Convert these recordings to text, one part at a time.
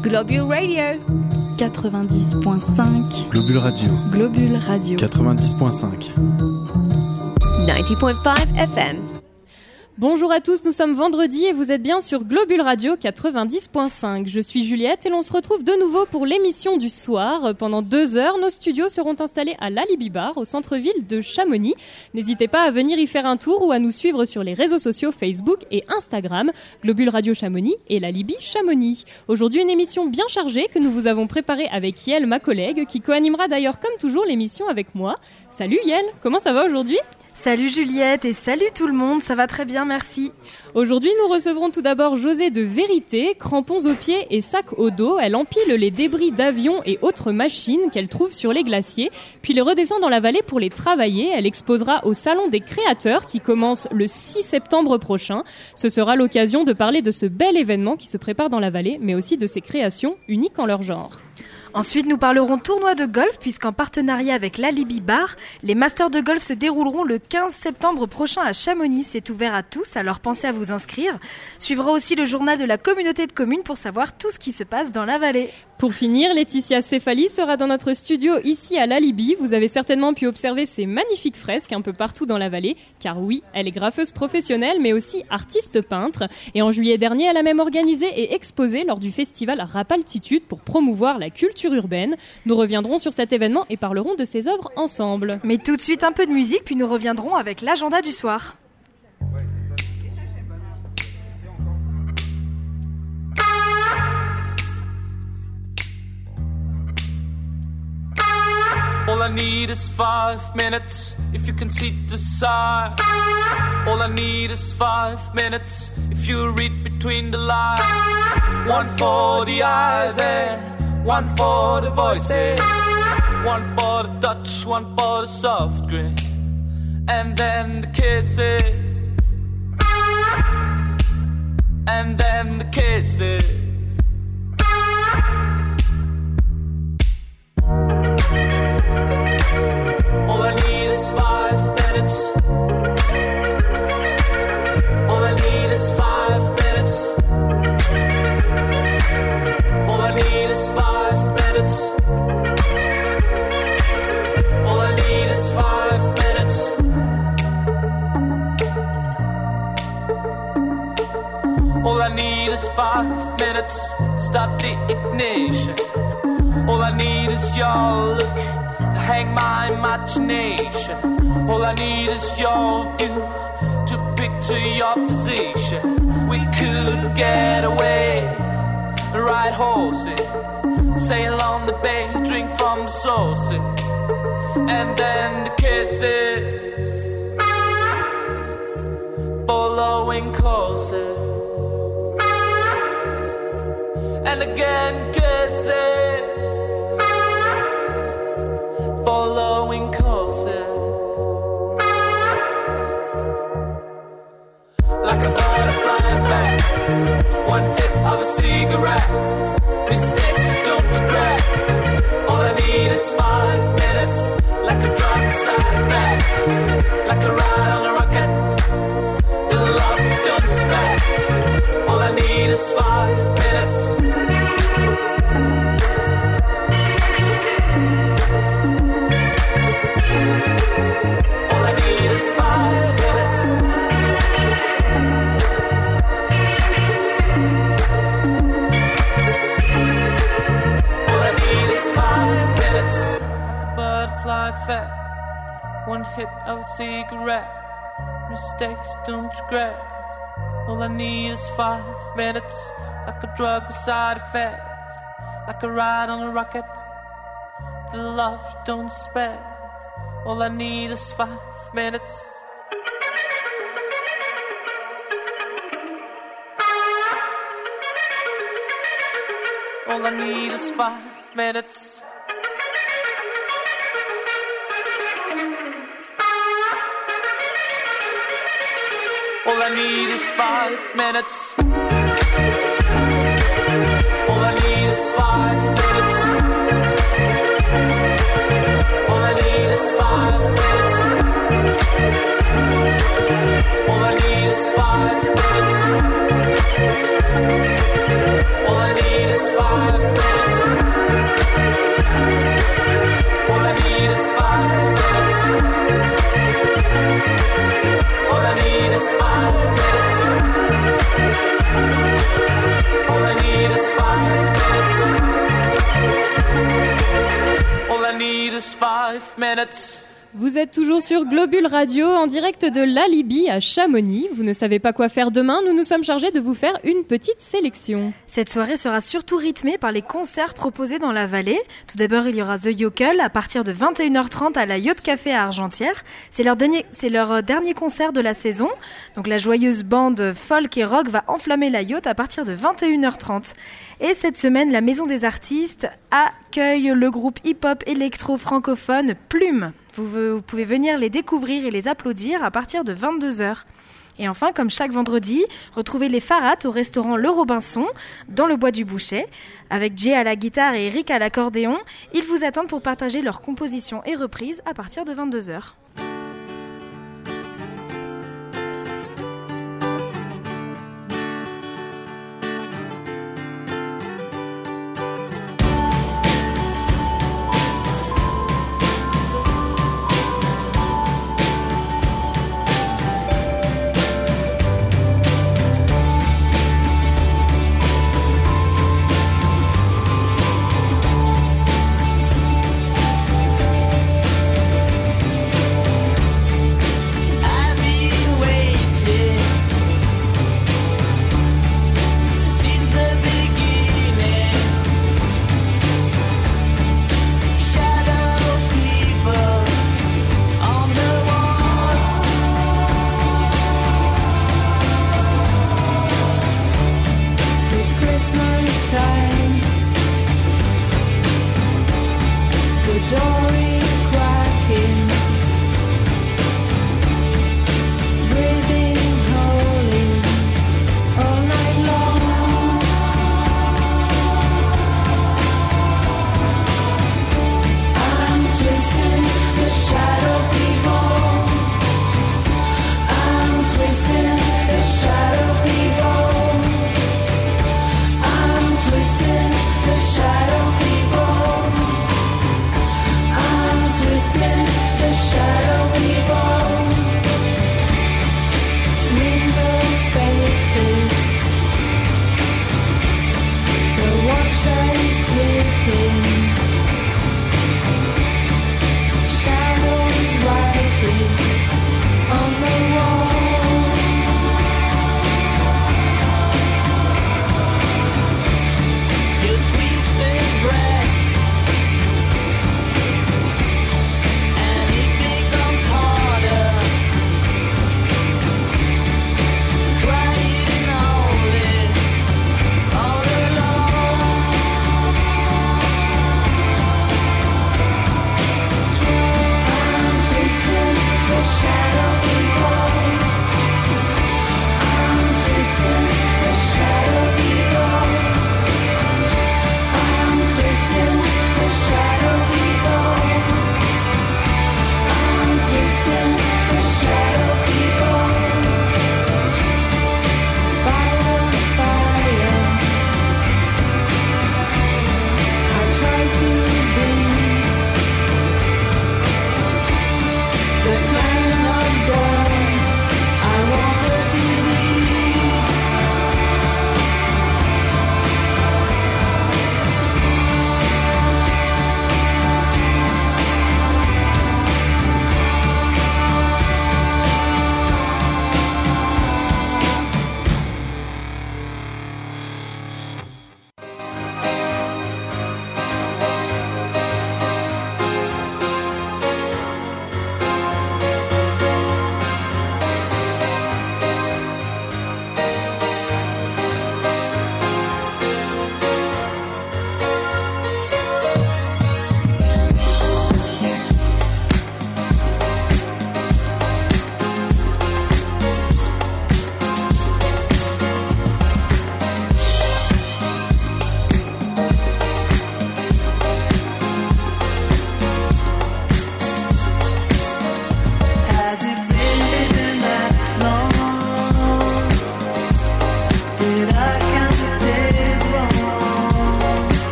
Globule Radio 90.5. Globule Radio. Globule Radio 90.5. 90.5 FM. Bonjour à tous, nous sommes vendredi et vous êtes bien sur Globule Radio 90.5. Je suis Juliette et l'on se retrouve de nouveau pour l'émission du soir. Pendant 2 heures, nos studios seront installés à l'Alibi Bar, au centre-ville de Chamonix. N'hésitez pas à venir y faire un tour ou à nous suivre sur les réseaux sociaux Facebook et Instagram, Globule Radio Chamonix et l'Alibi Chamonix. Aujourd'hui, une émission bien chargée que nous vous avons préparée avec Yael, ma collègue, qui co-animera d'ailleurs comme toujours l'émission avec moi. Salut Yael, comment ça va aujourd'hui ? Salut Juliette et salut tout le monde, ça va très bien, merci. Aujourd'hui, nous recevrons tout d'abord Josée de Vérité, crampons aux pieds et sac au dos. Elle empile les débris d'avions et autres machines qu'elle trouve sur les glaciers, puis les redescend dans la vallée pour les travailler. Elle exposera au Salon des créateurs qui commence le 6 septembre prochain. Ce sera l'occasion de parler de ce bel événement qui se prépare dans la vallée, mais aussi de ses créations uniques en leur genre. Ensuite, nous parlerons tournoi de golf puisqu'en partenariat avec l'Alibi Bar, les Masters de golf se dérouleront le 15 septembre prochain à Chamonix. C'est ouvert à tous, alors pensez à vous inscrire. Suivra aussi le journal de la communauté de communes pour savoir tout ce qui se passe dans la vallée. Pour finir, Laetitia Céphali sera dans notre studio ici à l'Alibi. Vous avez certainement pu observer ces magnifiques fresques un peu partout dans la vallée, car oui, elle est graffeuse professionnelle mais aussi artiste peintre. Et en juillet dernier, elle a même organisé et exposé lors du festival Rapaltitude pour promouvoir la culture urbaine. Nous reviendrons sur cet événement et parlerons de ses œuvres ensemble. Mais tout de suite un peu de musique, puis nous reviendrons avec l'agenda du soir. All I need is 5 minutes, if you can see the sign. All I need is 5 minutes, if you read between the lines. One for the eyes and one for the voices. One for the touch, one for the soft grin. And then the kisses. And then the kisses. All I need is 5 minutes. All I need is 5 minutes. All I need is 5 minutes. All I need is 5 minutes. All I need is 5 minutes. Start the ignition. All I need is your look to hang my imagination. All I need is your view to picture your position. We could get away, ride horses, sail on the bay, drink from the sources, and then the kisses, following courses, and again kisses, following courses. Like a butterfly effect, one hit of a cigarette, mistakes you don't regret. All I need is 5 minutes, like a drug side effect, like a ride on a rocket, the love you don't expect. All I need is 5 minutes. All I need is 5 minutes. All I need is 5 minutes. Like a butterfly effect, one hit of a cigarette, mistakes don't regret. All I need is 5 minutes. Like a drug with side effects, like a ride on a rocket, the love you don't expect. All I need is 5 minutes. All I need is 5 minutes. All I need is 5 minutes. All I need is 5 minutes. All I need is 5 minutes. All I need is 5 minutes. All I need is 5 is 5 minutes. Vous êtes toujours sur Globule Radio, en direct de l'Alibi à Chamonix. Vous ne savez pas quoi faire demain, nous nous sommes chargés de vous faire une petite sélection. Cette soirée sera surtout rythmée par les concerts proposés dans la vallée. Tout d'abord, il y aura The Yokel à partir de 21h30 à la Yacht Café à Argentière. C'est leur dernier concert de la saison. Donc la joyeuse bande folk et rock va enflammer la yacht à partir de 21h30. Et cette semaine, la Maison des Artistes accueille le groupe hip-hop électro-francophone Plume. Vous pouvez venir les découvrir et les applaudir à partir de 22h. Et enfin, comme chaque vendredi, retrouvez les Farats au restaurant Le Robinson, dans le bois du Bouchet. Avec Jay à la guitare et Eric à l'accordéon, ils vous attendent pour partager leurs compositions et reprises à partir de 22h.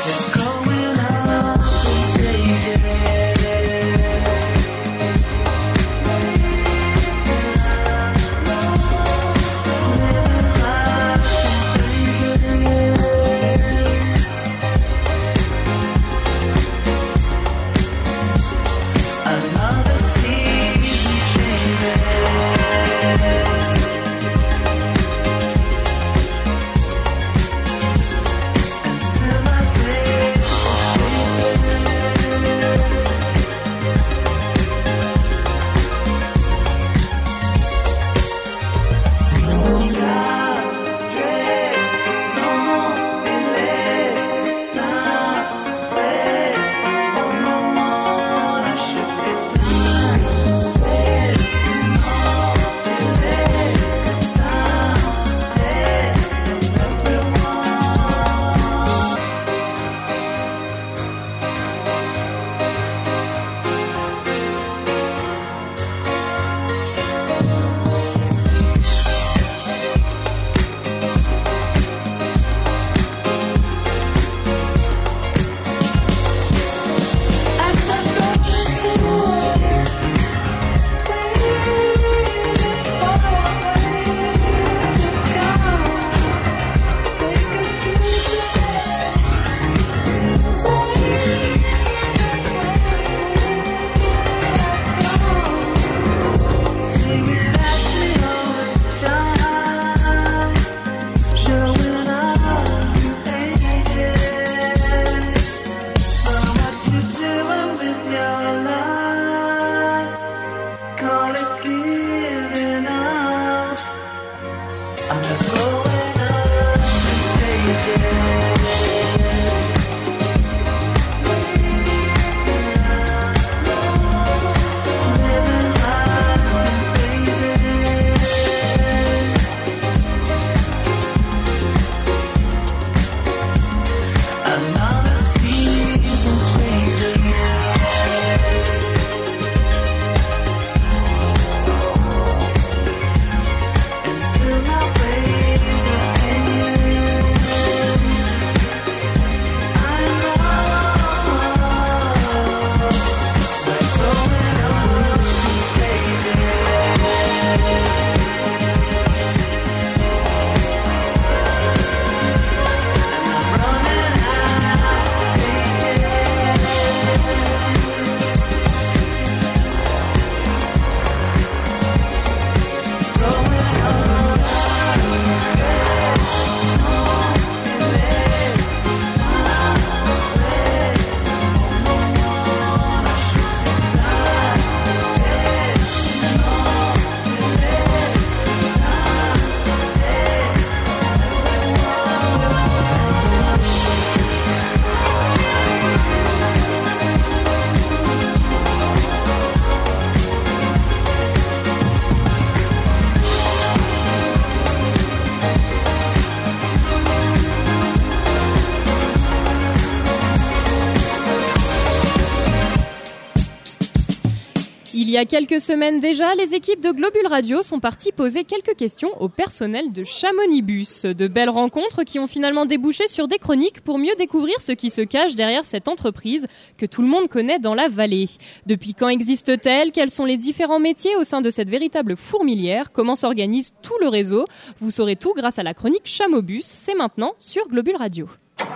Il y a quelques semaines déjà, les équipes de Globule Radio sont parties poser quelques questions au personnel de Chamonix-Bus. De belles rencontres qui ont finalement débouché sur des chroniques pour mieux découvrir ce qui se cache derrière cette entreprise que tout le monde connaît dans la vallée. Depuis quand existe-t-elle ? Quels sont les différents métiers au sein de cette véritable fourmilière ? Comment s'organise tout le réseau ? Vous saurez tout grâce à la chronique Chamobus. C'est maintenant sur Globule Radio.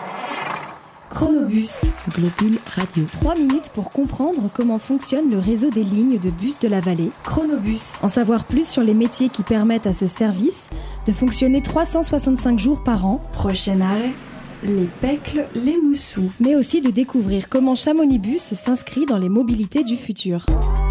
Chronobus, Globule Radio. 3 minutes pour comprendre comment fonctionne le réseau des lignes de bus de la vallée. Chronobus. En savoir plus sur les métiers qui permettent à ce service de fonctionner 365 jours par an. Prochain arrêt, les Pecles, les Moussous. Mais aussi de découvrir comment Chamonix-Bus s'inscrit dans les mobilités du futur.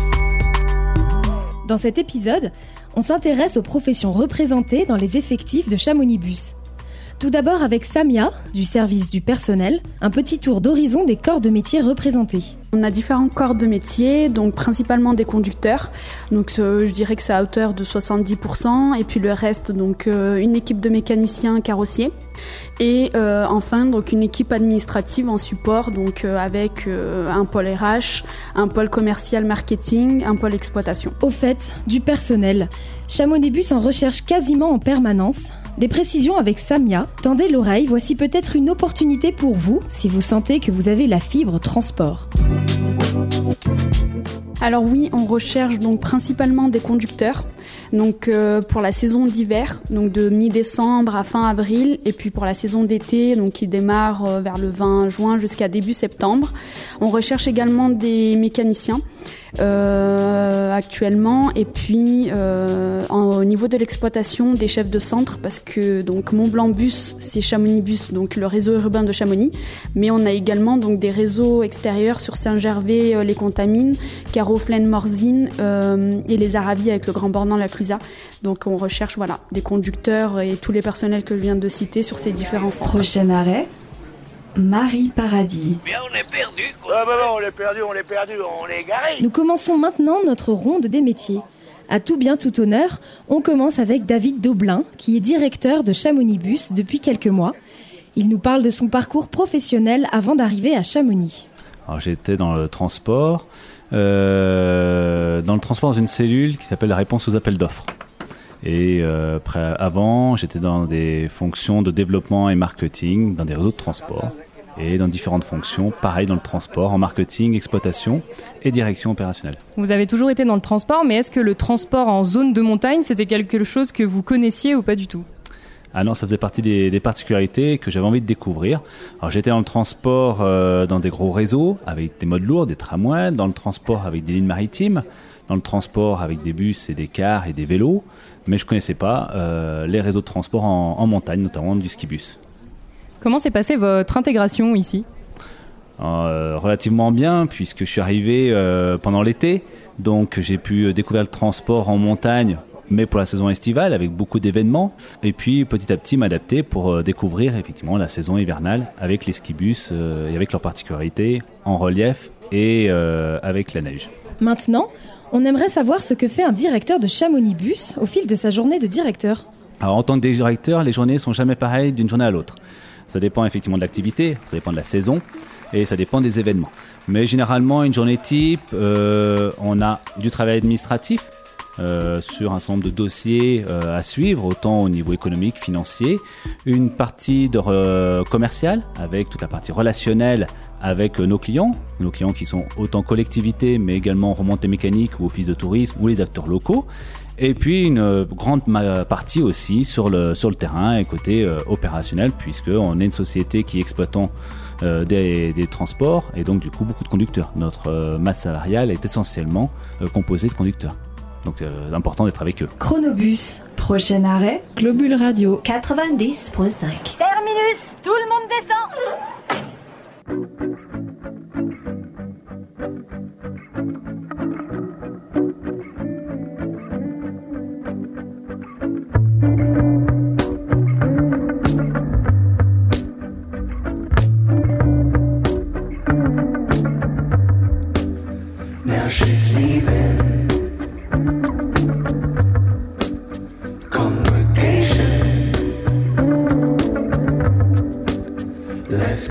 Dans cet épisode, on s'intéresse aux professions représentées dans les effectifs de Chamonix-Bus. Tout d'abord avec Samia, du service du personnel, un petit tour d'horizon des corps de métiers représentés. On a différents corps de métiers, donc principalement des conducteurs. Donc je dirais que c'est à hauteur de 70%. Et puis le reste, donc une équipe de mécaniciens carrossiers. Et enfin, donc une équipe administrative en support, donc avec un pôle RH, un pôle commercial marketing, un pôle exploitation. Au fait, du personnel. Chamonix-Bus en recherche quasiment en permanence. Des précisions avec Samia. Tendez l'oreille, voici peut-être une opportunité pour vous si vous sentez que vous avez la fibre transport. Alors oui, on recherche donc principalement des conducteurs. Donc pour la saison d'hiver, donc de mi-décembre à fin avril, et puis pour la saison d'été, donc qui démarre vers le 20 juin jusqu'à début septembre. On recherche également des mécaniciens actuellement, et puis au niveau de l'exploitation, des chefs de centre, parce que donc Mont-Blanc Bus, c'est Chamonix Bus, donc le réseau urbain de Chamonix, mais on a également donc des réseaux extérieurs sur Saint-Gervais, les Contamines, Carreau-Flaine, Morzine et les Aravis avec le Grand Bornand, la Clusaz. Donc on recherche des conducteurs et tous les personnels que je viens de citer sur ces différents centres. Prochain arrêt, Marie Paradis. Mais on est perdu, quoi. On est perdu, on est garé. Nous commençons maintenant notre ronde des métiers. À tout bien, tout honneur, on commence avec David Daublin, qui est directeur de Chamonix Bus depuis quelques mois. Il nous parle de son parcours professionnel avant d'arriver à Chamonix. Alors, j'étais dans le transport, dans une cellule qui s'appelle la réponse aux appels d'offres. Et avant, j'étais dans des fonctions de développement et marketing, dans des réseaux de transport, et dans différentes fonctions, pareil dans le transport, en marketing, exploitation et direction opérationnelle. Vous avez toujours été dans le transport, mais est-ce que le transport en zone de montagne, c'était quelque chose que vous connaissiez ou pas du tout ? Ah non, ça faisait partie des particularités que j'avais envie de découvrir. Alors j'étais dans le transport dans des gros réseaux, avec des modes lourds, des tramways, dans le transport avec des lignes maritimes, dans le transport avec des bus et des cars et des vélos, mais je ne connaissais pas les réseaux de transport en montagne, notamment du skibus. Comment s'est passée votre intégration ici ? Relativement bien, puisque je suis arrivé pendant l'été, donc j'ai pu découvrir le transport en montagne, mais pour la saison estivale, avec beaucoup d'événements, et puis petit à petit m'adapter pour découvrir effectivement la saison hivernale avec les skibus et avec leurs particularités en relief et avec la neige. Maintenant, on aimerait savoir ce que fait un directeur de Chamonix Bus au fil de sa journée de directeur. Alors en tant que directeur, les journées ne sont jamais pareilles d'une journée à l'autre. Ça dépend effectivement de l'activité, ça dépend de la saison et ça dépend des événements. Mais généralement, une journée type, on a du travail administratif sur un certain nombre de dossiers à suivre, autant au niveau économique, financier, une partie commerciale avec toute la partie relationnelle avec nos clients qui sont autant collectivités mais également remontées mécaniques ou office de tourisme ou les acteurs locaux. Et puis une grande partie aussi sur le terrain et côté opérationnel, puisqu'on est une société qui exploitant des transports et donc du coup beaucoup de conducteurs. Notre masse salariale est essentiellement composée de conducteurs. Donc important d'être avec eux. Chronobus, prochain arrêt, Globule Radio 90.5. Terminus, tout le monde descend. Now she's leaving. Congregation left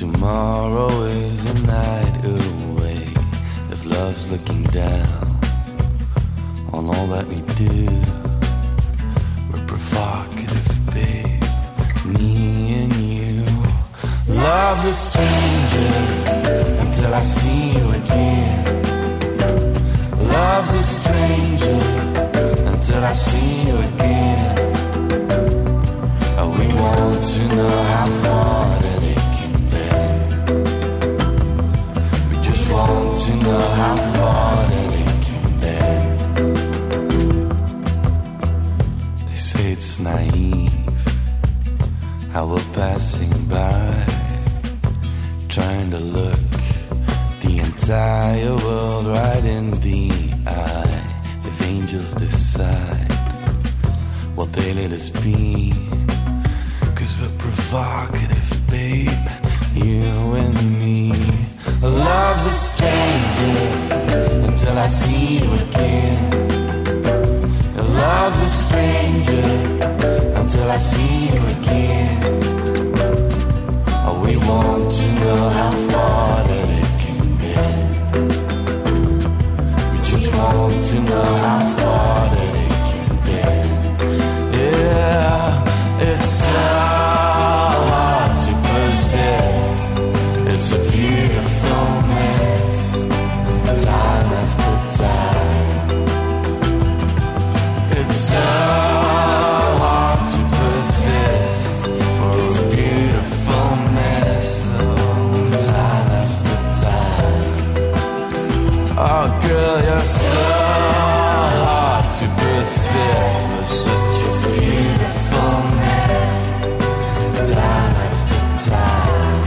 Tomorrow is a night away. If love's looking down on all that we do, we're provocative, babe, me and you. Love's a stranger until I see you again. Love's a stranger until I see you again. We want to know how far that it can bend. We just want to know how far that it can bend. They say it's naive how we're passing by, trying to look the entire world right in the eye. If angels decide what they let us be, 'cause we're provocative, babe, you and me. Love's a stranger until I see you again. Love's a stranger until I see you again. We want to know how far that it can bend. We just want to know how far that it can bend. Yeah, it's so hard to possess. It's a beautiful mess, time after time. It's so hard to possess. It's a beautiful mess, time after time. Oh girl, you're so hard to possess. You're such a beautiful mess, time after time.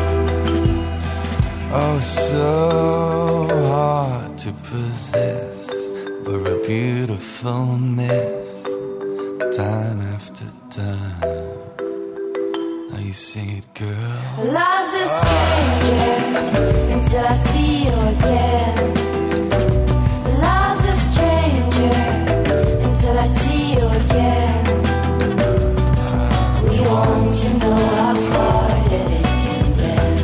Oh, so hard to possess. We're a beautiful mess, time after time. Now you sing it, girl. Love's a stranger until I see you again. Love's a stranger until I see you again. We want to know how far that it can bend.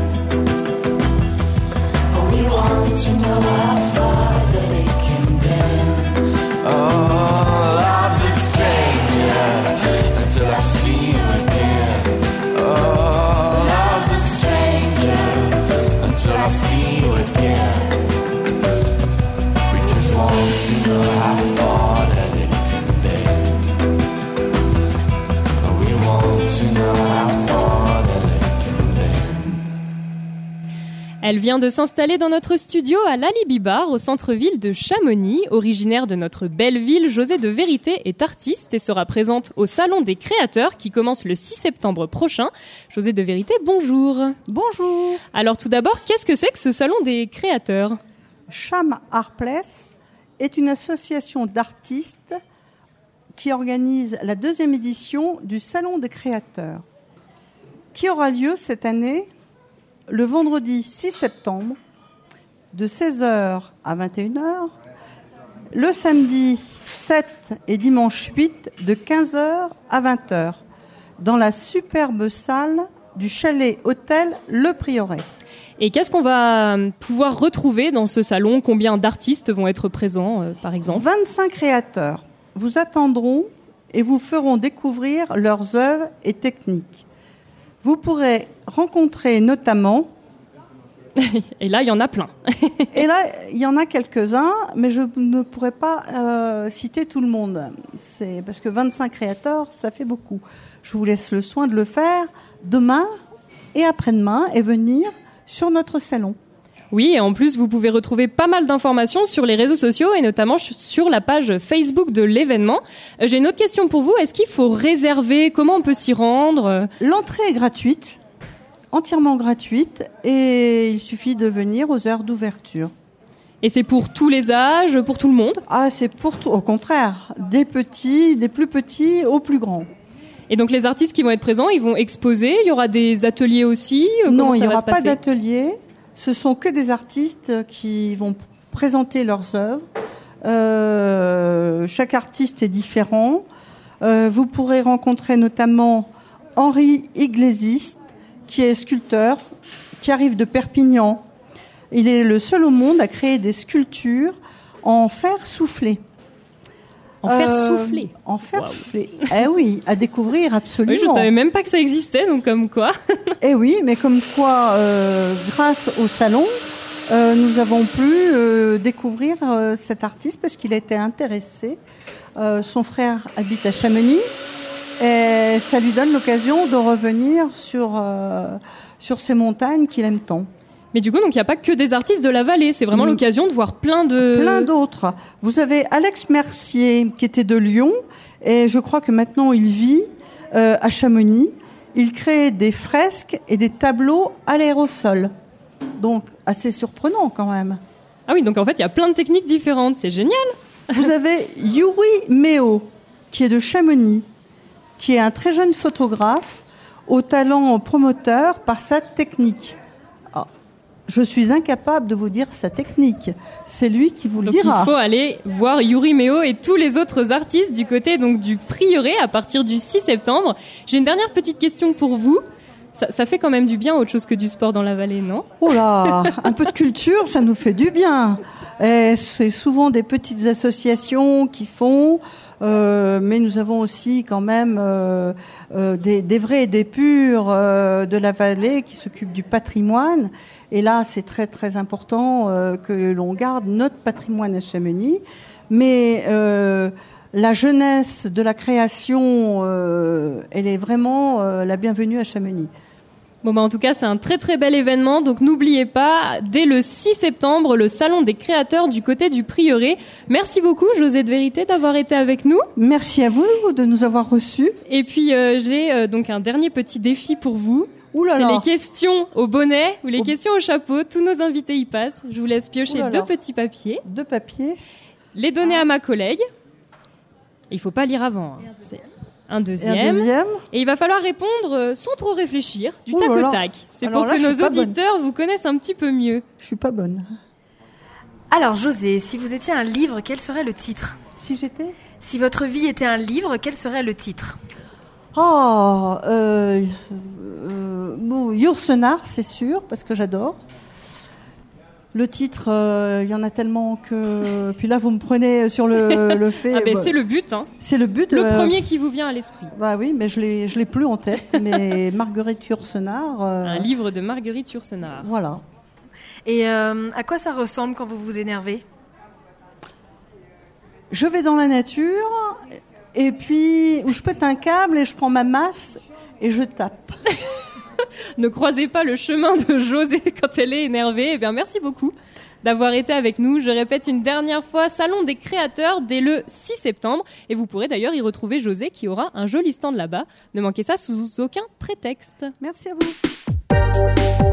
We want to know how far that it can bend. Oh, love's a stranger until I see you again. Oh, love's a stranger until I see you again. We just want to know how far that it can bend. We want to know how far that it can bend. Elle vient de s'installer dans notre studio à l'Alibi Bar au centre-ville de Chamonix. Originaire de notre belle ville, Josée de Vérité est artiste et sera présente au Salon des Créateurs qui commence le 6 septembre prochain. Josée de Vérité, bonjour. Bonjour. Alors tout d'abord, qu'est-ce que c'est que ce Salon des Créateurs ? Cham Art Place est une association d'artistes qui organise la 2e édition du Salon des Créateurs, qui aura lieu cette année le vendredi 6 septembre de 16h à 21h, le samedi 7 et dimanche 8 de 15h à 20h, dans la superbe salle du chalet hôtel Le Prieuré. Et qu'est-ce qu'on va pouvoir retrouver dans ce salon ? Combien d'artistes vont être présents, par exemple ? 25 créateurs vous attendront et vous feront découvrir leurs œuvres et techniques. Vous pourrez rencontrer notamment... Et là, il y en a plein. Et là, il y en a quelques-uns, mais je ne pourrais pas citer tout le monde. C'est parce que 25 créateurs, ça fait beaucoup. Je vous laisse le soin de le faire demain et après-demain et venir sur notre salon. Oui, et en plus, vous pouvez retrouver pas mal d'informations sur les réseaux sociaux et notamment sur la page Facebook de l'événement. J'ai une autre question pour vous. Est-ce qu'il faut réserver ? Comment on peut s'y rendre ? L'entrée est gratuite, entièrement gratuite, et il suffit de venir aux heures d'ouverture. Et c'est pour tous les âges, pour tout le monde ? Ah, c'est pour tout, au contraire, des petits, des plus petits aux plus grands. Et donc les artistes qui vont être présents, ils vont exposer, il y aura des ateliers aussi ? Non, il n'y aura pas d'atelier. Ce sont que des artistes qui vont présenter leurs œuvres. Chaque artiste est différent. Vous pourrez rencontrer notamment Henri Iglesias, qui est sculpteur, qui arrive de Perpignan. Il est le seul au monde à créer des sculptures en fer soufflé. En fer soufflé. En fer soufflé. Eh oui, à découvrir absolument. Oui, je savais même pas que ça existait, donc comme quoi. Eh oui, mais comme quoi, grâce au salon, nous avons pu découvrir cet artiste parce qu'il a été intéressé. Son frère habite à Chamonix et ça lui donne l'occasion de revenir sur ces montagnes qu'il aime tant. Mais du coup, donc il n'y a pas que des artistes de la vallée, c'est vraiment l'occasion de voir plein d'autres. Vous avez Alex Mercier qui était de Lyon et je crois que maintenant il vit à Chamonix. Il crée des fresques et des tableaux à l'aérosol. Donc assez surprenant quand même. Ah oui, donc en fait il y a plein de techniques différentes, c'est génial. Vous avez Yuri Meo qui est de Chamonix, qui est un très jeune photographe au talent promoteur par sa technique. Je suis incapable de vous dire sa technique. C'est lui qui vous le dira. Donc il faut aller voir Yuri Meo et tous les autres artistes du côté donc du Prieuré à partir du 6 septembre. J'ai une dernière petite question pour vous. Ça fait quand même du bien autre chose que du sport dans la vallée, non ? Oh là, un peu de culture, ça nous fait du bien. Et c'est souvent des petites associations qui font, mais nous avons aussi quand même des vrais et des purs de la vallée qui s'occupent du patrimoine. Et là, c'est très très important que l'on garde notre patrimoine à Chamonix. Mais la jeunesse de la création, elle est vraiment la bienvenue à Chamonix. Bon en tout cas, c'est un très très bel événement, donc n'oubliez pas, dès le 6 septembre, le Salon des créateurs du côté du Prieuré. Merci beaucoup, Josée de Vérité, d'avoir été avec nous. Merci à vous de nous avoir reçus. Et puis, j'ai donc un dernier petit défi pour vous. C'est les questions au bonnet ou les questions au chapeau. Tous nos invités y passent. Je vous laisse piocher deux petits papiers. Deux papiers. Les donner à ma collègue. Il faut pas lire avant. C'est un deuxième. Et il va falloir répondre sans trop réfléchir, du tac au tac. C'est pour que nos auditeurs vous connaissent un petit peu mieux. Je suis pas bonne. Alors Josée, si vous étiez un livre, quel serait le titre ? Si j'étais ? Si votre vie était un livre, quel serait le titre ? Yourcenar, c'est sûr, parce que j'adore. Le titre, il y en a tellement que... Puis là, vous me prenez sur le fait... Ah ben, c'est le but, hein. C'est le but. Le premier qui vous vient à l'esprit. Bah oui, mais je l'ai plus en tête. Mais Marguerite Yourcenar... Un livre de Marguerite Yourcenar. Voilà. Et à quoi ça ressemble quand vous vous énervez ? Je vais dans la nature, et puis où je pète un câble et je prends ma masse et je tape. Ne croisez pas le chemin de Josée quand elle est énervée. Eh bien, merci beaucoup d'avoir été avec nous. Je répète une dernière fois, Salon des créateurs dès le 6 septembre. Et vous pourrez d'ailleurs y retrouver Josée qui aura un joli stand là-bas. Ne manquez ça sous aucun prétexte. Merci à vous.